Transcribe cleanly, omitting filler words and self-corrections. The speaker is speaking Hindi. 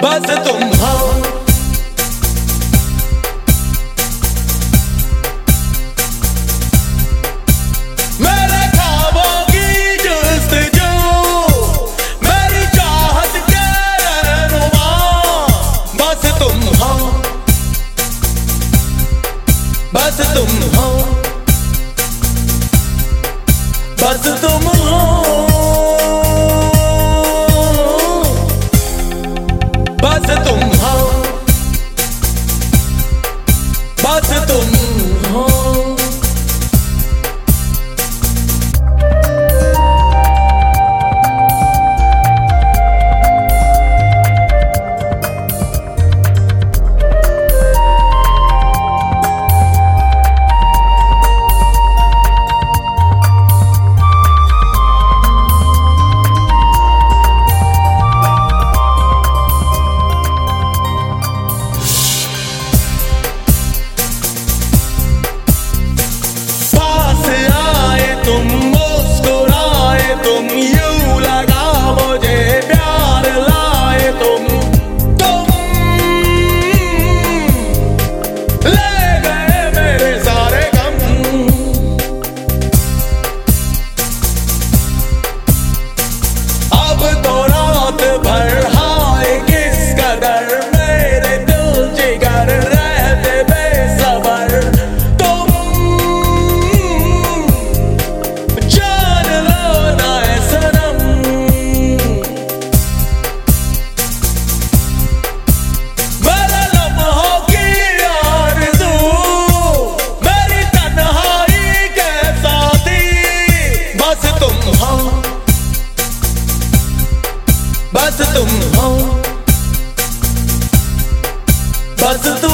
बस तुम हो, मेरे ख्वाबों की जुस्तजू, मेरी चाहत के रहनुमा। बस तुम हो, बस तुम हो, बस तुम हो, बस तुम हो, बस तुम हो। तुम मुस्कुराए, तुम यूं लगा मुझे प्यार लाए, तुम ले गए मेरे सारे गम। अब तो रात भर हाय किस कदर मेरे दिल जिगर रहते बेसबर। बस तुम हो, बस तुम